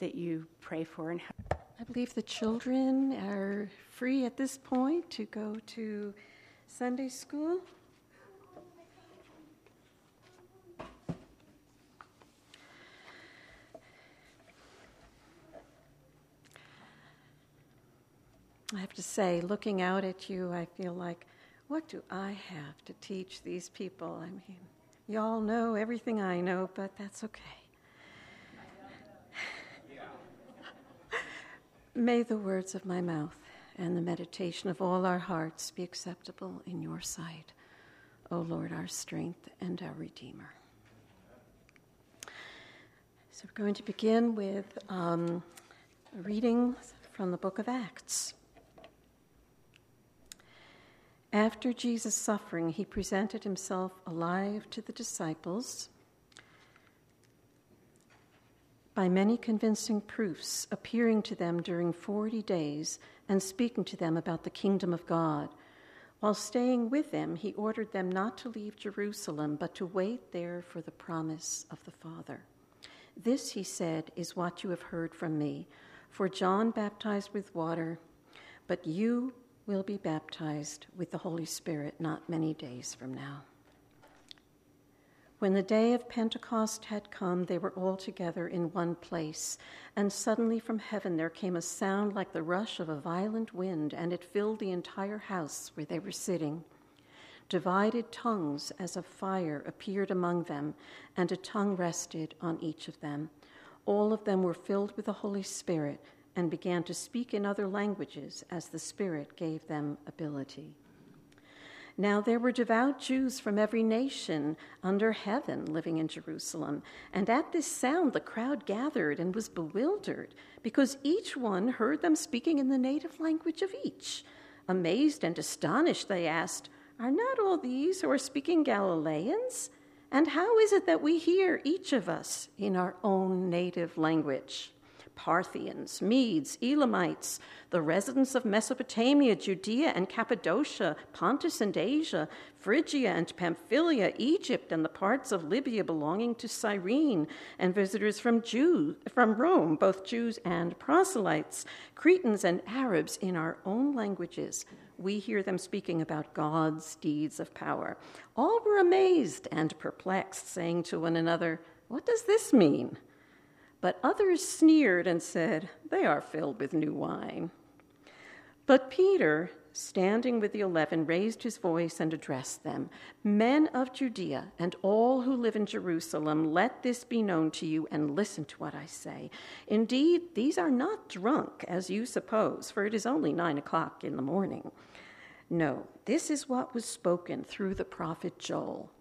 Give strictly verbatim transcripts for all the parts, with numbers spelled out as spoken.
that you pray for. And I believe the children are free at this point to go to Sunday school. I have to say, looking out at you, I feel like, what do I have to teach these people? I mean, y'all know everything I know, but that's okay. May the words of my mouth and the meditation of all our hearts be acceptable in your sight, O Lord, our strength and our Redeemer. So we're going to begin with um, a reading from the book of Acts. After Jesus' suffering, he presented himself alive to the disciples by many convincing proofs, appearing to them during forty days and speaking to them about the kingdom of God. While staying with them, he ordered them not to leave Jerusalem, but to wait there for the promise of the Father. This, he said, is what you have heard from me. For John baptized with water, but you will be baptized with the Holy Spirit not many days from now. When the day of Pentecost had come, they were all together in one place, and suddenly from heaven there came a sound like the rush of a violent wind, and it filled the entire house where they were sitting. Divided tongues as of fire appeared among them, and a tongue rested on each of them. All of them were filled with the Holy Spirit and began to speak in other languages as the Spirit gave them ability. Now there were devout Jews from every nation under heaven living in Jerusalem, and at this sound the crowd gathered and was bewildered, because each one heard them speaking in the native language of each. Amazed and astonished, they asked, "Are not all these who are speaking Galileans? And how is it that we hear, each of us, in our own native language?" Parthians, Medes, Elamites, the residents of Mesopotamia, Judea and Cappadocia, Pontus and Asia, Phrygia and Pamphylia, Egypt and the parts of Libya belonging to Cyrene, and visitors from Jew, from Rome, both Jews and proselytes, Cretans and Arabs in our own languages. We hear them speaking about God's deeds of power. All were amazed and perplexed, saying to one another, "What does this mean?" But others sneered and said, "They are filled with new wine." But Peter, standing with the eleven, raised his voice and addressed them. "Men of Judea and all who live in Jerusalem, let this be known to you and listen to what I say. Indeed, these are not drunk, as you suppose, for it is only nine o'clock in the morning. No, this is what was spoken through the prophet Joel.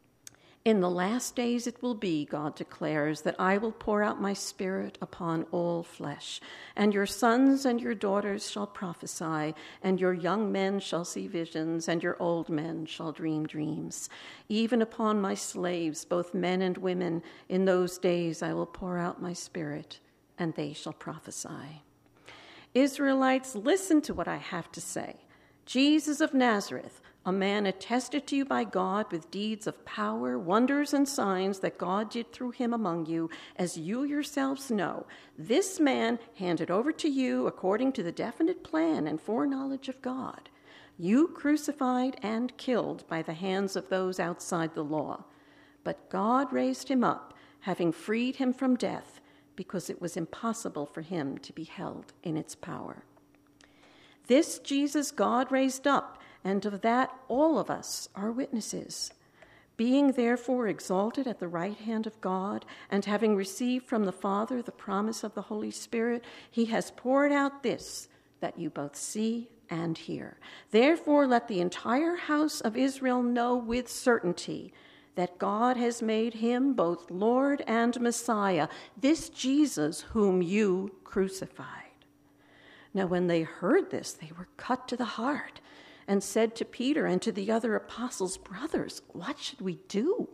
In the last days it will be, God declares, that I will pour out my Spirit upon all flesh, and your sons and your daughters shall prophesy, and your young men shall see visions, and your old men shall dream dreams. Even upon my slaves, both men and women, in those days I will pour out my Spirit, and they shall prophesy. Israelites, listen to what I have to say. Jesus of Nazareth, a man attested to you by God with deeds of power, wonders, and signs that God did through him among you, as you yourselves know. This man handed over to you according to the definite plan and foreknowledge of God. You crucified and killed by the hands of those outside the law. But God raised him up, having freed him from death, because it was impossible for him to be held in its power. This Jesus God raised up, and of that all of us are witnesses. Being therefore exalted at the right hand of God, and having received from the Father the promise of the Holy Spirit, he has poured out this, that you both see and hear. Therefore let the entire house of Israel know with certainty that God has made him both Lord and Messiah, this Jesus whom you crucified. Now when they heard this, they were cut to the heart, and said to Peter and to the other apostles, "Brothers, what should we do?"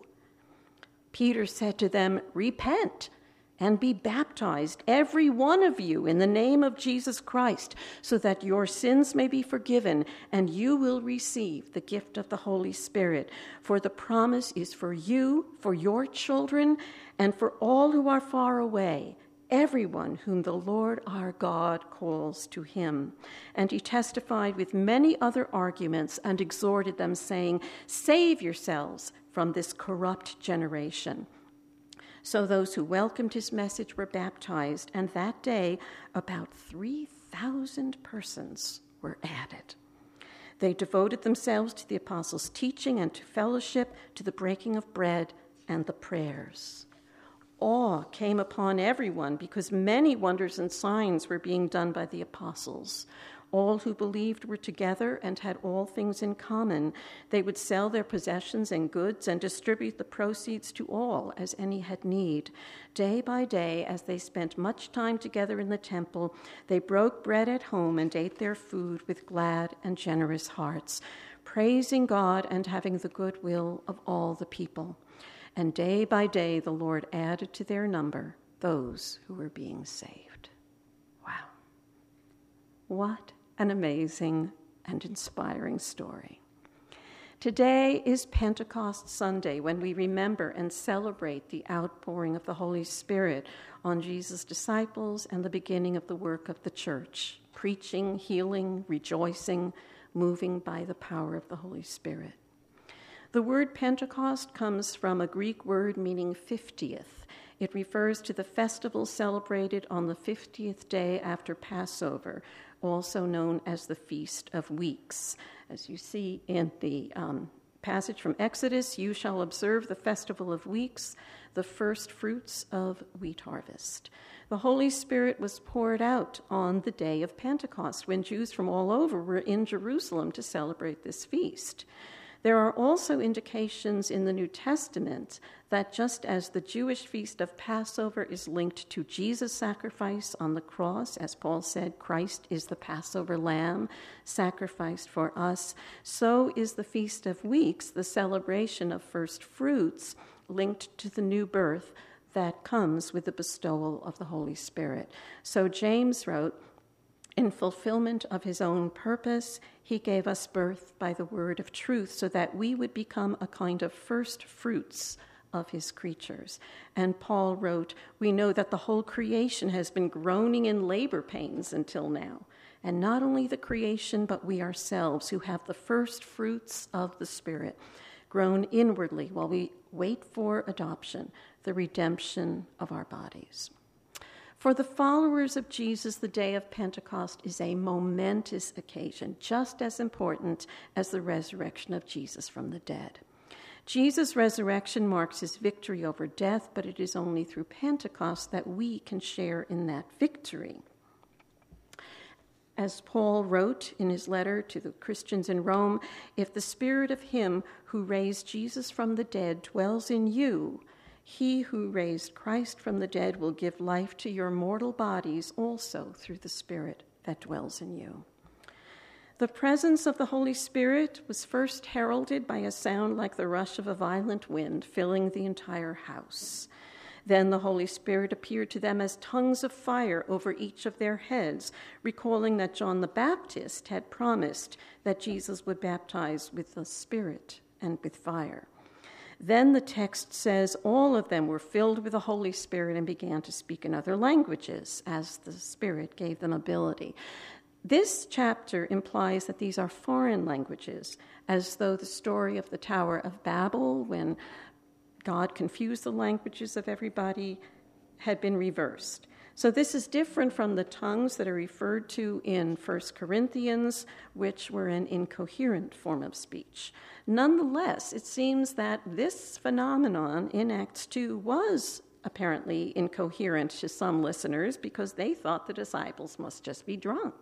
Peter said to them, "Repent and be baptized, every one of you, in the name of Jesus Christ, so that your sins may be forgiven, and you will receive the gift of the Holy Spirit. For the promise is for you, for your children, and for all who are far away, everyone whom the Lord our God calls to him. And he testified with many other arguments and exhorted them, saying, Save yourselves from this corrupt generation. So those who welcomed his message were baptized, and that day about three thousand persons were added. They devoted themselves to the apostles' teaching and to fellowship, to the breaking of bread and the prayers. Awe came upon everyone because many wonders and signs were being done by the apostles. All who believed were together and had all things in common. They would sell their possessions and goods and distribute the proceeds to all as any had need. Day by day, as they spent much time together in the temple, they broke bread at home and ate their food with glad and generous hearts, praising God and having the goodwill of all the people. And day by day, the Lord added to their number those who were being saved. Wow. What an amazing and inspiring story. Today is Pentecost Sunday, when we remember and celebrate the outpouring of the Holy Spirit on Jesus' disciples and the beginning of the work of the church, preaching, healing, rejoicing, moving by the power of the Holy Spirit. The word Pentecost comes from a Greek word meaning fiftieth. It refers to the festival celebrated on the fiftieth day after Passover, also known as the Feast of Weeks. As you see in the um, passage from Exodus, you shall observe the festival of weeks, the first fruits of wheat harvest. The Holy Spirit was poured out on the day of Pentecost, when Jews from all over were in Jerusalem to celebrate this feast. There are also indications in the New Testament that just as the Jewish feast of Passover is linked to Jesus' sacrifice on the cross, as Paul said, Christ is the Passover lamb sacrificed for us, so is the Feast of Weeks, the celebration of first fruits, linked to the new birth that comes with the bestowal of the Holy Spirit. So James wrote, in fulfillment of his own purpose, he gave us birth by the word of truth, so that we would become a kind of first fruits of his creatures. And Paul wrote, we know that the whole creation has been groaning in labor pains until now. And not only the creation, but we ourselves, who have the first fruits of the Spirit, groan inwardly while we wait for adoption, the redemption of our bodies. For the followers of Jesus, the day of Pentecost is a momentous occasion, just as important as the resurrection of Jesus from the dead. Jesus' resurrection marks his victory over death, but it is only through Pentecost that we can share in that victory. As Paul wrote in his letter to the Christians in Rome, if the spirit of him who raised Jesus from the dead dwells in you, he who raised Christ from the dead will give life to your mortal bodies also through the Spirit that dwells in you. The presence of the Holy Spirit was first heralded by a sound like the rush of a violent wind, filling the entire house. Then the Holy Spirit appeared to them as tongues of fire over each of their heads, recalling that John the Baptist had promised that Jesus would baptize with the Spirit and with fire. Then the text says all of them were filled with the Holy Spirit and began to speak in other languages as the Spirit gave them ability. This chapter implies that these are foreign languages, as though the story of the Tower of Babel, when God confused the languages of everybody, had been reversed. So this is different from the tongues that are referred to in First Corinthians, which were an incoherent form of speech. Nonetheless, it seems that this phenomenon in Acts two was apparently incoherent to some listeners because they thought the disciples must just be drunk.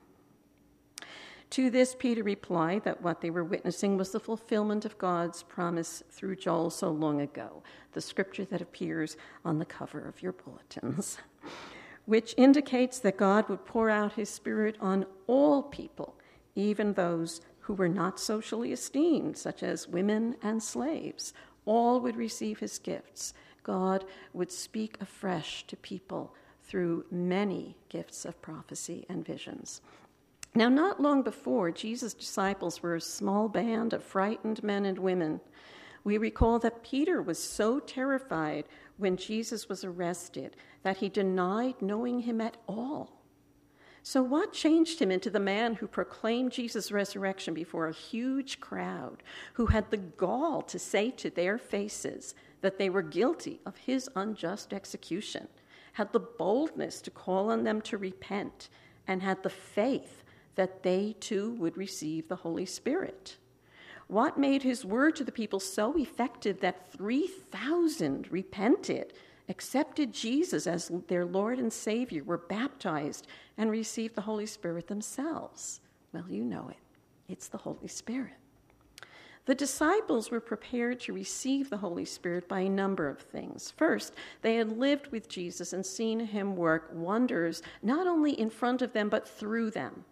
To this, Peter replied that what they were witnessing was the fulfillment of God's promise through Joel so long ago, the scripture that appears on the cover of your bulletins, which indicates that God would pour out his Spirit on all people, even those who were not socially esteemed, such as women and slaves. All would receive his gifts. God would speak afresh to people through many gifts of prophecy and visions. Now, not long before, Jesus' disciples were a small band of frightened men and women. We recall that Peter was so terrified when Jesus was arrested that he denied knowing him at all. So what changed him into the man who proclaimed Jesus' resurrection before a huge crowd, who had the gall to say to their faces that they were guilty of his unjust execution, had the boldness to call on them to repent, and had the faith that they too would receive the Holy Spirit? What made his word to the people so effective that three thousand repented, accepted Jesus as their Lord and Savior, were baptized, and received the Holy Spirit themselves? Well, you know it. It's the Holy Spirit. The disciples were prepared to receive the Holy Spirit by a number of things. First, they had lived with Jesus and seen him work wonders, not only in front of them, but through them.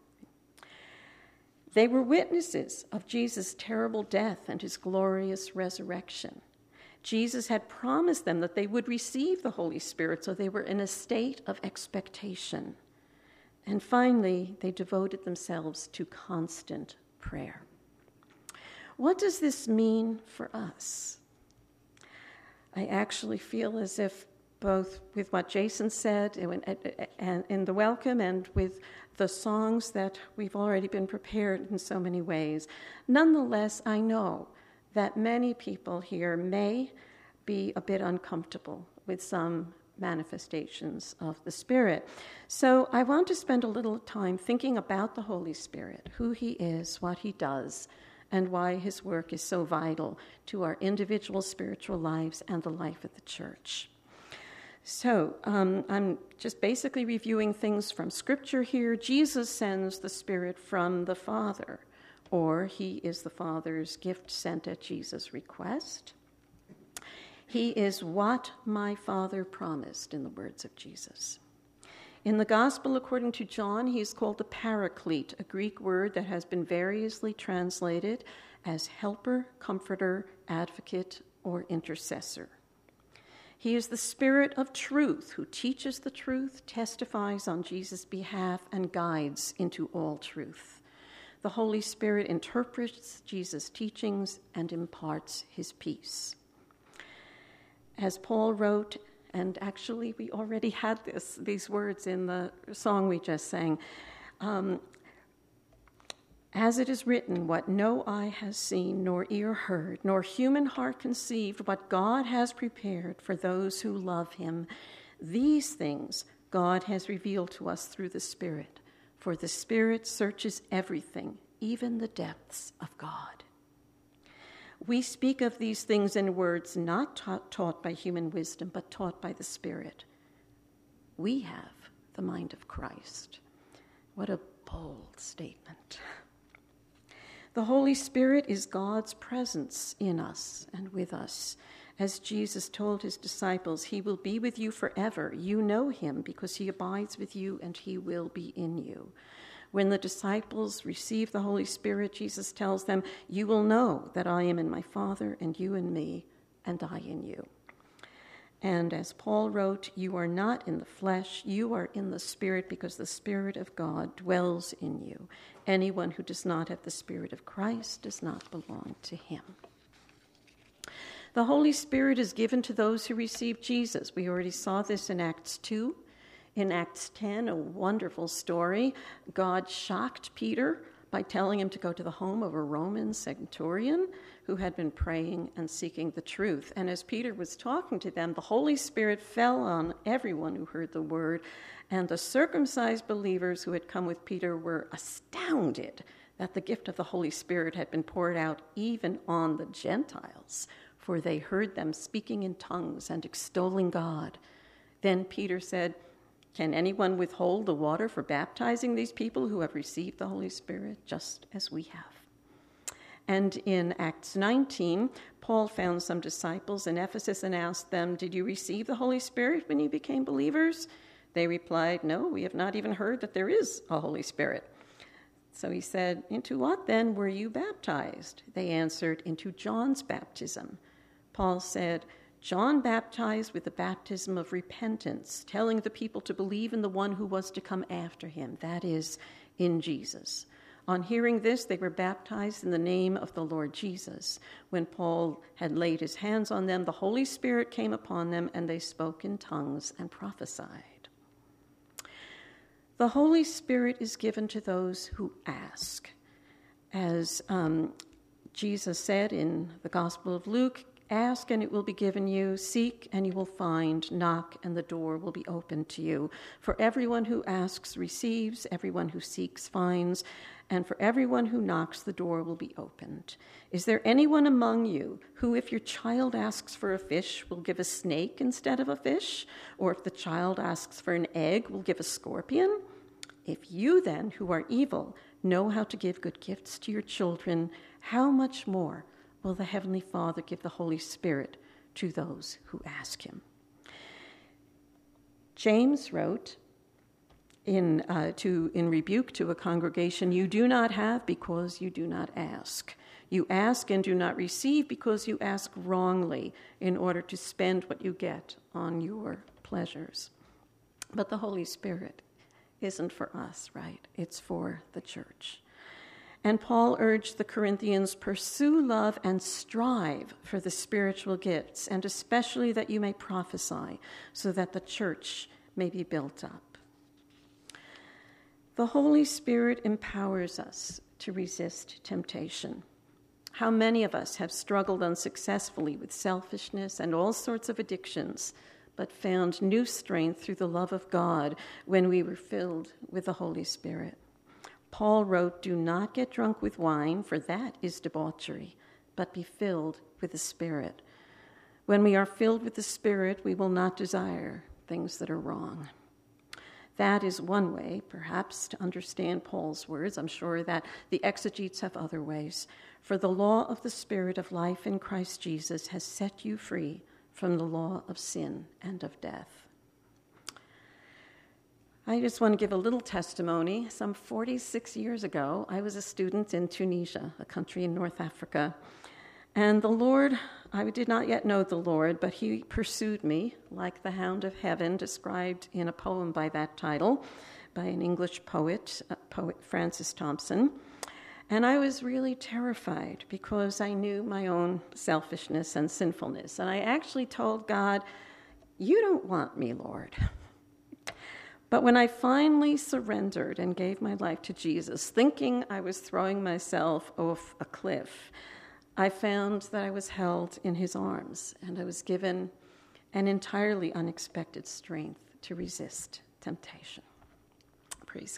They were witnesses of Jesus' terrible death and his glorious resurrection. Jesus had promised them that they would receive the Holy Spirit, so they were in a state of expectation. And finally, they devoted themselves to constant prayer. What does this mean for us? I actually feel as if both with what Jason said and in the welcome and with the songs that we've already been prepared in so many ways. Nonetheless, I know that many people here may be a bit uncomfortable with some manifestations of the Spirit. So I want to spend a little time thinking about the Holy Spirit, who he is, what he does, and why his work is so vital to our individual spiritual lives and the life of the church. So um, I'm just basically reviewing things from Scripture here. Jesus sends the Spirit from the Father, or he is the Father's gift sent at Jesus' request. He is what my Father promised, in the words of Jesus. In the Gospel according to John, he is called the Paraclete, a Greek word that has been variously translated as helper, comforter, advocate, or intercessor. He is the Spirit of truth who teaches the truth, testifies on Jesus' behalf, and guides into all truth. The Holy Spirit interprets Jesus' teachings and imparts his peace. As Paul wrote, and actually we already had this, these words in the song we just sang, um, as it is written, what no eye has seen, nor ear heard, nor human heart conceived, what God has prepared for those who love him, these things God has revealed to us through the Spirit. For the Spirit searches everything, even the depths of God. We speak of these things in words not taught, taught by human wisdom, but taught by the Spirit. We have the mind of Christ. What a bold statement. The Holy Spirit is God's presence in us and with us. As Jesus told his disciples, he will be with you forever. You know him because he abides with you and he will be in you. When the disciples receive the Holy Spirit, Jesus tells them, you will know that I am in my Father and you in me and I in you. And as Paul wrote, you are not in the flesh, you are in the Spirit, because the Spirit of God dwells in you. Anyone who does not have the Spirit of Christ does not belong to him. The Holy Spirit is given to those who receive Jesus. We already saw this in Acts two. In Acts ten, a wonderful story. God shocked Peter by telling him to go to the home of a Roman centurion who had been praying and seeking the truth. And as Peter was talking to them, the Holy Spirit fell on everyone who heard the word, and the circumcised believers who had come with Peter were astounded that the gift of the Holy Spirit had been poured out even on the Gentiles, for they heard them speaking in tongues and extolling God. Then Peter said, can anyone withhold the water for baptizing these people who have received the Holy Spirit, just as we have? And in Acts nineteen, Paul found some disciples in Ephesus and asked them, did you receive the Holy Spirit when you became believers? They replied, no, we have not even heard that there is a Holy Spirit. So he said, into what then were you baptized? They answered, into John's baptism. Paul said, John baptized with the baptism of repentance, telling the people to believe in the one who was to come after him, that is, in Jesus. On hearing this, they were baptized in the name of the Lord Jesus. When Paul had laid his hands on them, the Holy Spirit came upon them, and they spoke in tongues and prophesied. The Holy Spirit is given to those who ask. As um, Jesus said in the Gospel of Luke, ask and it will be given you, seek and you will find, knock and the door will be opened to you. For everyone who asks receives, everyone who seeks finds, and for everyone who knocks the door will be opened. Is there anyone among you who, if your child asks for a fish, will give a snake instead of a fish? Or if the child asks for an egg, will give a scorpion? If you then, who are evil, know how to give good gifts to your children, how much more will the Heavenly Father give the Holy Spirit to those who ask him? James wrote in, uh, to, in rebuke to a congregation, you do not have because you do not ask. You ask and do not receive because you ask wrongly in order to spend what you get on your pleasures. But the Holy Spirit isn't for us, right? It's for the church. And Paul urged the Corinthians, pursue love and strive for the spiritual gifts, and especially that you may prophesy, so that the church may be built up. The Holy Spirit empowers us to resist temptation. How many of us have struggled unsuccessfully with selfishness and all sorts of addictions, but found new strength through the love of God when we were filled with the Holy Spirit? Paul wrote, do not get drunk with wine, for that is debauchery, but be filled with the Spirit. When we are filled with the Spirit, we will not desire things that are wrong. That is one way, perhaps, to understand Paul's words. I'm sure that the exegetes have other ways. For the law of the Spirit of life in Christ Jesus has set you free from the law of sin and of death. I just want to give a little testimony. Some forty-six years ago, I was a student in Tunisia, a country in North Africa. And the Lord, I did not yet know the Lord, but he pursued me like the hound of heaven, described in a poem by that title by an English poet, uh, poet Francis Thompson. And I was really terrified because I knew my own selfishness and sinfulness. And I actually told God, you don't want me, Lord. But when I finally surrendered and gave my life to Jesus, thinking I was throwing myself off a cliff, I found that I was held in his arms, and I was given an entirely unexpected strength to resist temptation. Praise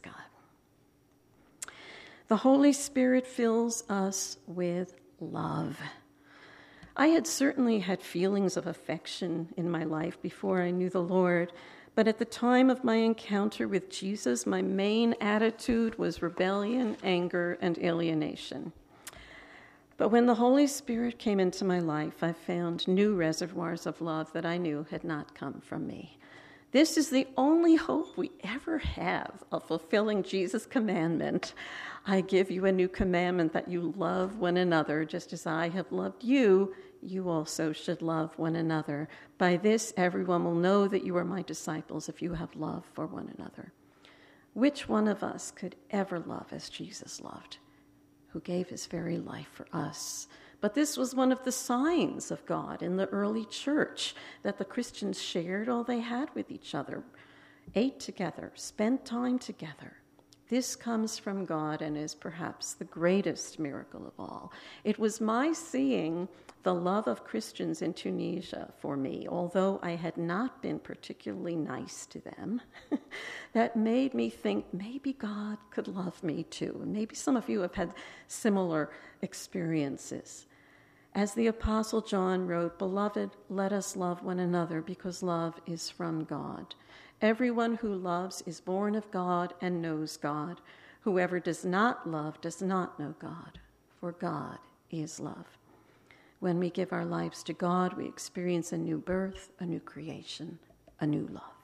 God. The Holy Spirit fills us with love. I had certainly had feelings of affection in my life before I knew the Lord, but at the time of my encounter with Jesus, my main attitude was rebellion, anger, and alienation. But when the Holy Spirit came into my life, I found new reservoirs of love that I knew had not come from me. This is the only hope we ever have of fulfilling Jesus' commandment. I give you a new commandment that you love one another, just as I have loved you. You also should love one another. By this, everyone will know that you are my disciples if you have love for one another. Which one of us could ever love as Jesus loved, who gave his very life for us? But this was one of the signs of God in the early church, that the Christians shared all they had with each other, ate together, spent time together. This comes from God and is perhaps the greatest miracle of all. It was my seeing the love of Christians in Tunisia for me, although I had not been particularly nice to them, that made me think maybe God could love me too. And maybe some of you have had similar experiences. As the Apostle John wrote, "Beloved, let us love one another because love is from God. Everyone who loves is born of God and knows God. Whoever does not love does not know God, for God is love." When we give our lives to God, we experience a new birth, a new creation, a new love.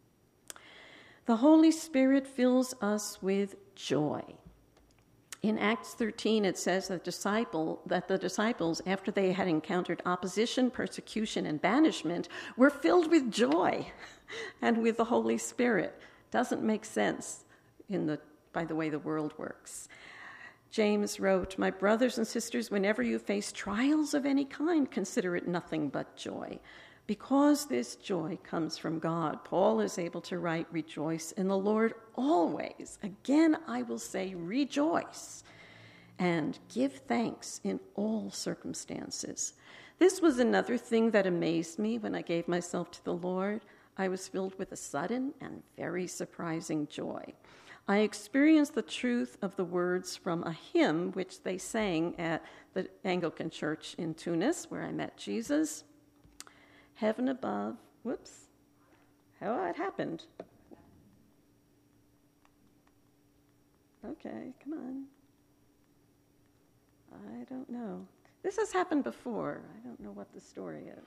The Holy Spirit fills us with joy. In Acts thirteen, it says that, disciple, that the disciples, after they had encountered opposition, persecution, and banishment, were filled with joy and with the Holy Spirit. Doesn't make sense in the by the way the world works. James wrote, "My brothers and sisters, whenever you face trials of any kind, consider it nothing but joy. Because this joy comes from God." Paul is able to write, "Rejoice in the Lord always. Again, I will say, rejoice. And give thanks in all circumstances." This was another thing that amazed me when I gave myself to the Lord. I was filled with a sudden and very surprising joy. I experienced the truth of the words from a hymn which they sang at the Anglican Church in Tunis, where I met Jesus. Heaven above, whoops, how it happened. Okay, come on. I don't know. This has happened before. I don't know what the story is.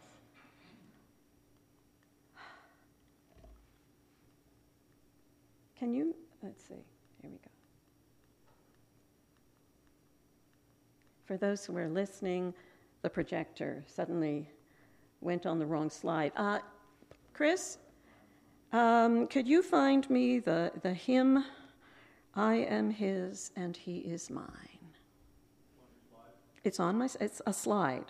Can you, let's see, here we go. For those who are listening, the projector suddenly went on the wrong slide. Uh, Chris, um, could you find me the, the hymn, "I am his and he is mine"? It's on my, it's a slide.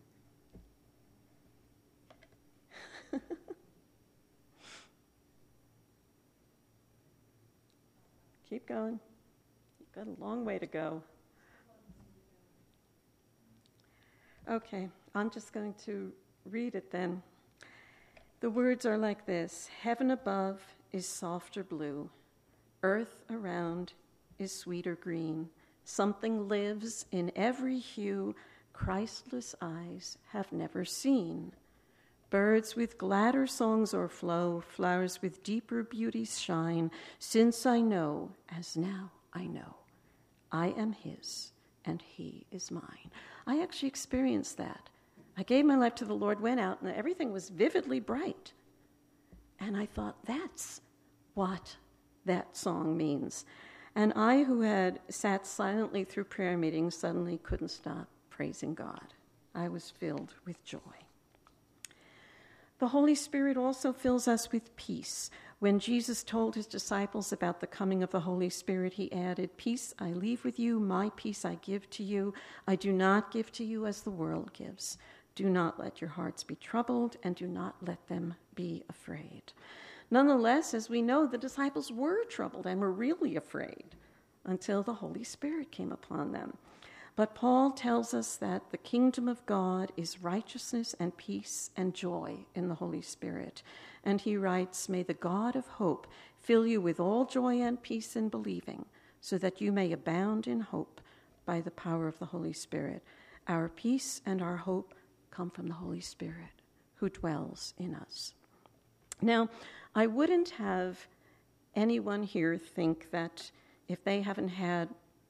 Keep going. You've got a long way to go. Okay, I'm just going to read it then. The words are like this: "Heaven above is softer blue, earth around is sweeter green. Something lives in every hue Christless eyes have never seen. Birds with gladder songs o'erflow, flowers with deeper beauties shine, since I know, as now I know, I am his and he is mine." I actually experienced that. I gave my life to the Lord, went out, and everything was vividly bright. And I thought, that's what that song means. And I, who had sat silently through prayer meetings, suddenly couldn't stop praising God. I was filled with joy. The Holy Spirit also fills us with peace. When Jesus told his disciples about the coming of the Holy Spirit, he added, "Peace I leave with you, my peace I give to you. I do not give to you as the world gives. Do not let your hearts be troubled, and do not let them be afraid." Nonetheless, as we know, the disciples were troubled and were really afraid until the Holy Spirit came upon them. But Paul tells us that the kingdom of God is righteousness and peace and joy in the Holy Spirit. And he writes, "May the God of hope fill you with all joy and peace in believing, so that you may abound in hope by the power of the Holy Spirit." Our peace and our hope come from the Holy Spirit who dwells in us. Now, I wouldn't have anyone here think that if they haven't had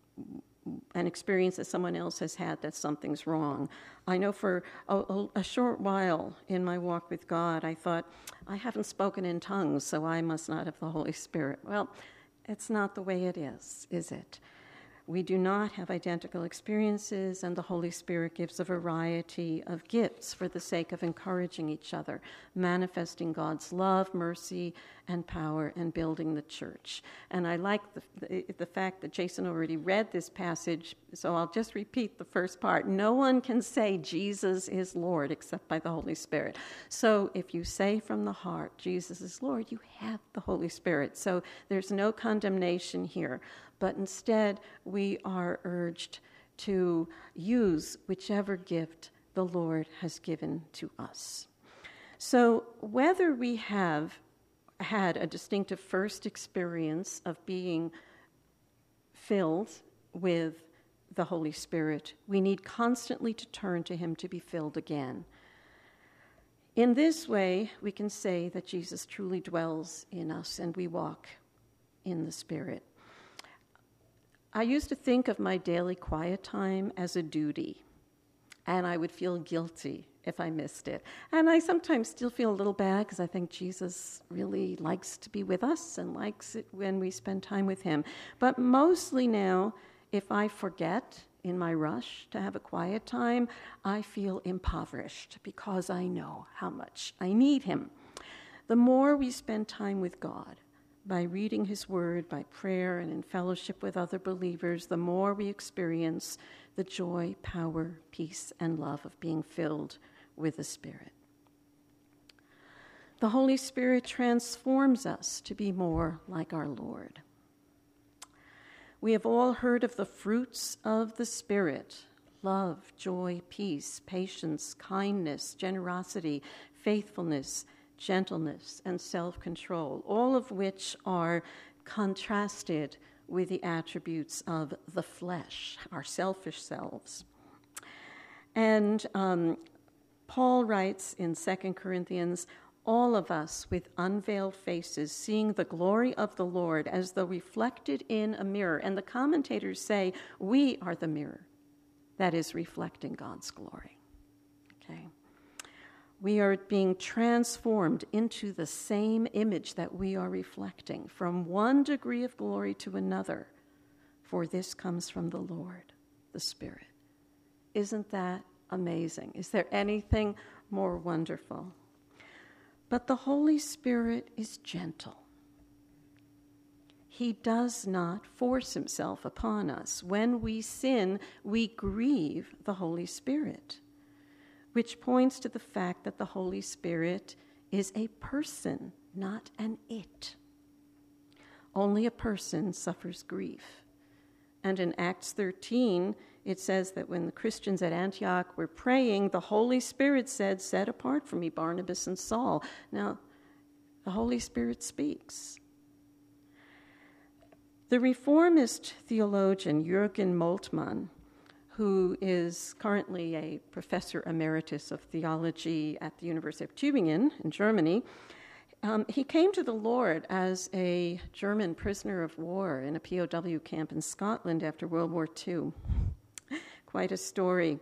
an experience that someone else has had, that something's wrong. I know for a, a, a short while in my walk with God, I thought, I haven't spoken in tongues, so I must not have the Holy Spirit. Well, it's not the way it is, is it? We do not have identical experiences, and the Holy Spirit gives a variety of gifts for the sake of encouraging each other, manifesting God's love, mercy, and power, and building the church. And I like the, the, the fact that Jason already read this passage, so I'll just repeat the first part. No one can say Jesus is Lord except by the Holy Spirit. So if you say from the heart, Jesus is Lord, you have the Holy Spirit. So there's no condemnation here. But instead, we are urged to use whichever gift the Lord has given to us. So whether we have had a distinctive first experience of being filled with the Holy Spirit, we need constantly to turn to him to be filled again. In this way, we can say that Jesus truly dwells in us and we walk in the Spirit. I used to think of my daily quiet time as a duty, and I would feel guilty if I missed it. And I sometimes still feel a little bad because I think Jesus really likes to be with us and likes it when we spend time with him. But mostly now, if I forget in my rush to have a quiet time, I feel impoverished because I know how much I need him. The more we spend time with God, By reading his word, by prayer, and in fellowship with other believers, the more we experience the joy, power, peace, and love of being filled with the Spirit. The Holy Spirit transforms us to be more like our Lord. We have all heard of the fruits of the Spirit: love, joy, peace, patience, kindness, generosity, faithfulness, gentleness, and self-control, all of which are contrasted with the attributes of the flesh, our selfish selves. And um, Paul writes in Second Corinthians, all of us with unveiled faces, seeing the glory of the Lord as though reflected in a mirror. And the commentators say, we are the mirror that is reflecting God's glory. Okay. We are being transformed into the same image that we are reflecting, from one degree of glory to another, for this comes from the Lord, the Spirit. Isn't that amazing? Is there anything more wonderful? But the Holy Spirit is gentle. He does not force himself upon us. When we sin, we grieve the Holy Spirit, which points to the fact that the Holy Spirit is a person, not an it. Only a person suffers grief. And in Acts thirteen, it says that when the Christians at Antioch were praying, the Holy Spirit said, "Set apart for me Barnabas and Saul." Now, the Holy Spirit speaks. The Reformist theologian Jürgen Moltmann, who is currently a professor emeritus of theology at the University of Tübingen in Germany, um, he came to the Lord as a German prisoner of war in a P O W camp in Scotland after World War Two. Quite a story.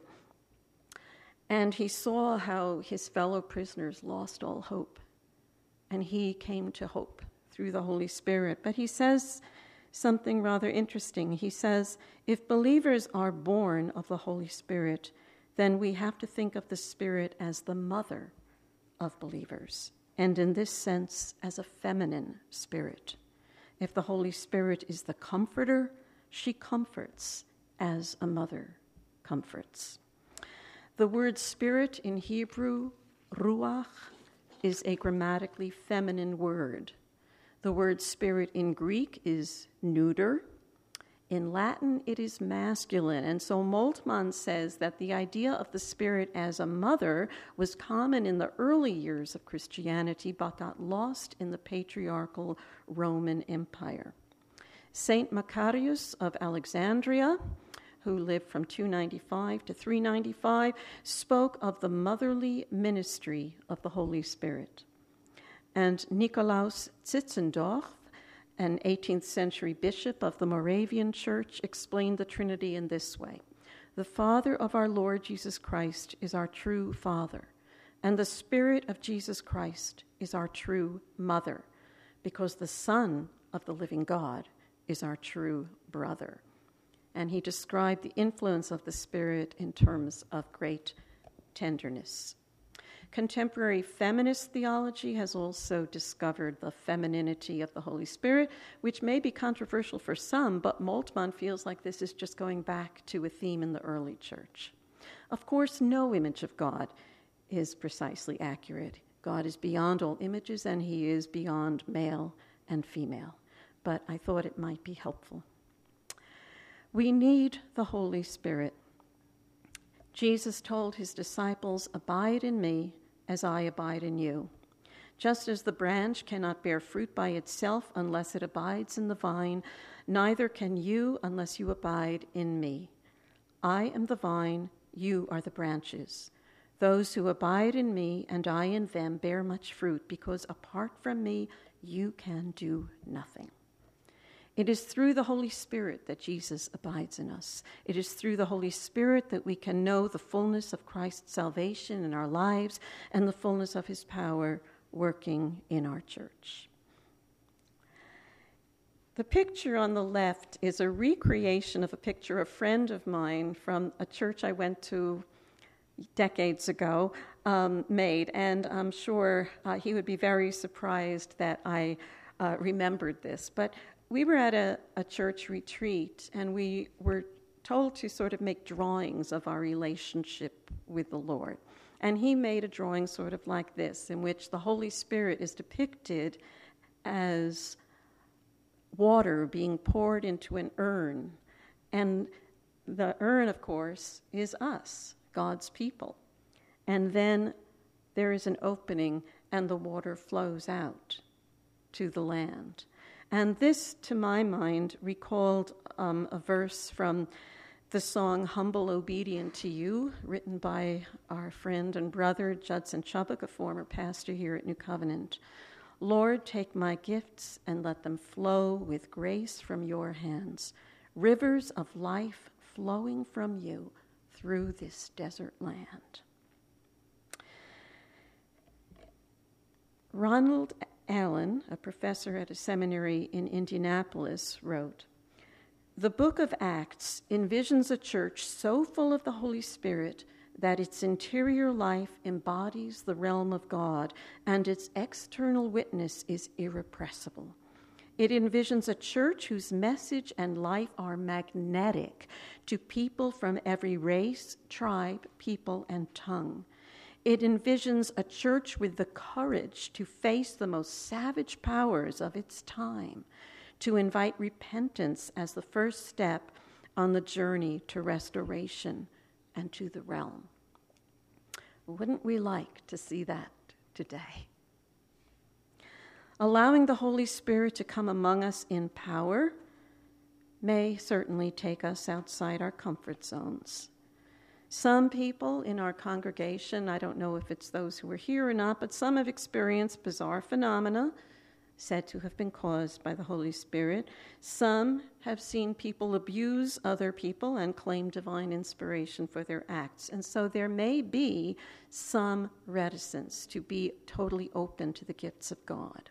And he saw how his fellow prisoners lost all hope, and he came to hope through the Holy Spirit. But he says something rather interesting. He says, if believers are born of the Holy Spirit, then we have to think of the Spirit as the mother of believers, and in this sense, as a feminine spirit. If the Holy Spirit is the comforter, she comforts as a mother comforts. The word spirit in Hebrew, ruach, is a grammatically feminine word. The word spirit in Greek is neuter. In Latin, it is masculine. And so Moltmann says that the idea of the Spirit as a mother was common in the early years of Christianity, but got lost in the patriarchal Roman Empire. Saint Macarius of Alexandria, who lived from two ninety-five to three ninety-five, spoke of the motherly ministry of the Holy Spirit. And Nikolaus Zinzendorf, an eighteenth century bishop of the Moravian Church, explained the Trinity in this way. The Father of our Lord Jesus Christ is our true Father, and the Spirit of Jesus Christ is our true Mother, because the Son of the living God is our true brother. And he described the influence of the Spirit in terms of great tenderness. Contemporary feminist theology has also discovered the femininity of the Holy Spirit, which may be controversial for some, but Moltmann feels like this is just going back to a theme in the early church. Of course, no image of God is precisely accurate. God is beyond all images, and he is beyond male and female. But I thought it might be helpful. We need the Holy Spirit. Jesus told his disciples, "Abide in me as I abide in you." Just as the branch cannot bear fruit by itself unless it abides in the vine, neither can you unless you abide in me. I am the vine, you are the branches. Those who abide in me and I in them bear much fruit, because apart from me you can do nothing. It is through the Holy Spirit that Jesus abides in us. It is through the Holy Spirit that we can know the fullness of Christ's salvation in our lives and the fullness of his power working in our church. The picture on the left is a recreation of a picture a friend of mine from a church I went to decades ago um, made, and I'm sure uh, he would be very surprised that I uh, remembered this. But we were at a, a church retreat, and we were told to sort of make drawings of our relationship with the Lord. And he made a drawing sort of like this, in which the Holy Spirit is depicted as water being poured into an urn. And the urn, of course, is us, God's people. And then there is an opening, and the water flows out to the land. And this, to my mind, recalled um, a verse from the song Humble Obedient to You, written by our friend and brother Judson Chubbuck, a former pastor here at New Covenant. Lord, take my gifts and let them flow with grace from your hands, rivers of life flowing from you through this desert land. Ronald Allen, a professor at a seminary in Indianapolis, wrote, "The book of Acts envisions a church so full of the Holy Spirit that its interior life embodies the realm of God and its external witness is irrepressible. It envisions a church whose message and life are magnetic to people from every race, tribe, people, and tongue. It envisions a church with the courage to face the most savage powers of its time, to invite repentance as the first step on the journey to restoration and to the realm." Wouldn't we like to see that today? Allowing the Holy Spirit to come among us in power may certainly take us outside our comfort zones. Some people in our congregation, I don't know if it's those who are here or not, but some have experienced bizarre phenomena said to have been caused by the Holy Spirit. Some have seen people abuse other people and claim divine inspiration for their acts. And so there may be some reticence to be totally open to the gifts of God.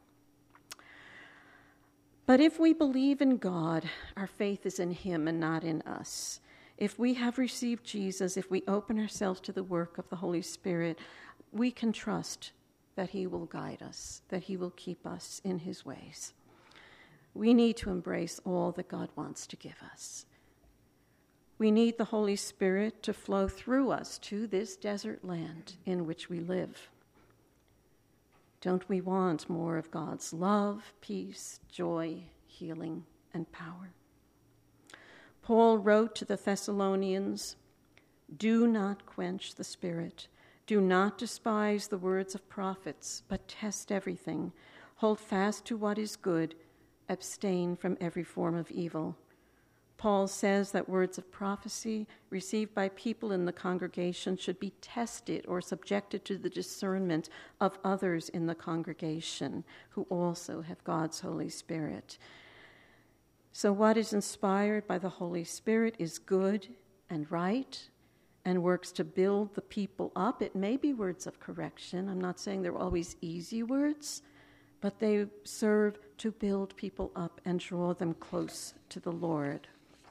But if we believe in God, our faith is in him and not in us. If we have received Jesus, if we open ourselves to the work of the Holy Spirit, we can trust that he will guide us, that he will keep us in his ways. We need to embrace all that God wants to give us. We need the Holy Spirit to flow through us to this desert land in which we live. Don't we want more of God's love, peace, joy, healing, and power? Paul wrote to the Thessalonians, "Do not quench the spirit. Do not despise the words of prophets, but test everything. Hold fast to what is good. Abstain from every form of evil." Paul says that words of prophecy received by people in the congregation should be tested or subjected to the discernment of others in the congregation who also have God's Holy Spirit. So what is inspired by the Holy Spirit is good and right and works to build the people up. It may be words of correction. I'm not saying they're always easy words, but they serve to build people up and draw them close to the Lord.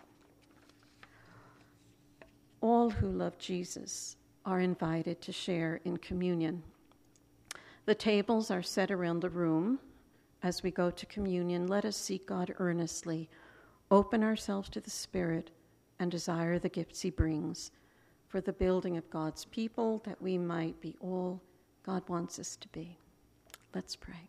All who love Jesus are invited to share in communion. The tables are set around the room. As we go to communion, let us seek God earnestly, open ourselves to the Spirit, and desire the gifts he brings for the building of God's people, that we might be all God wants us to be. Let's pray.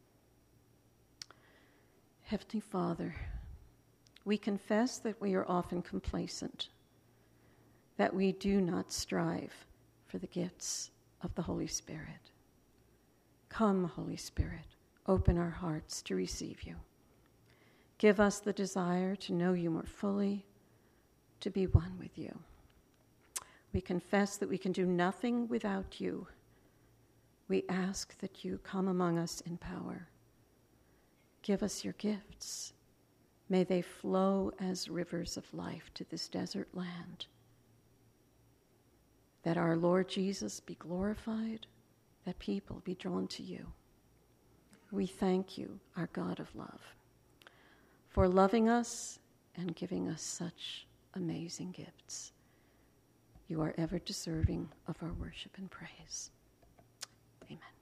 Heavenly Father, we confess that we are often complacent, that we do not strive for the gifts of the Holy Spirit. Come, Holy Spirit, open our hearts to receive you. Give us the desire to know you more fully, to be one with you. We confess that we can do nothing without you. We ask that you come among us in power. Give us your gifts. May they flow as rivers of life to this desert land. That our Lord Jesus be glorified, that people be drawn to you. We thank you, our God of love, for loving us and giving us such amazing gifts. You are ever deserving of our worship and praise. Amen.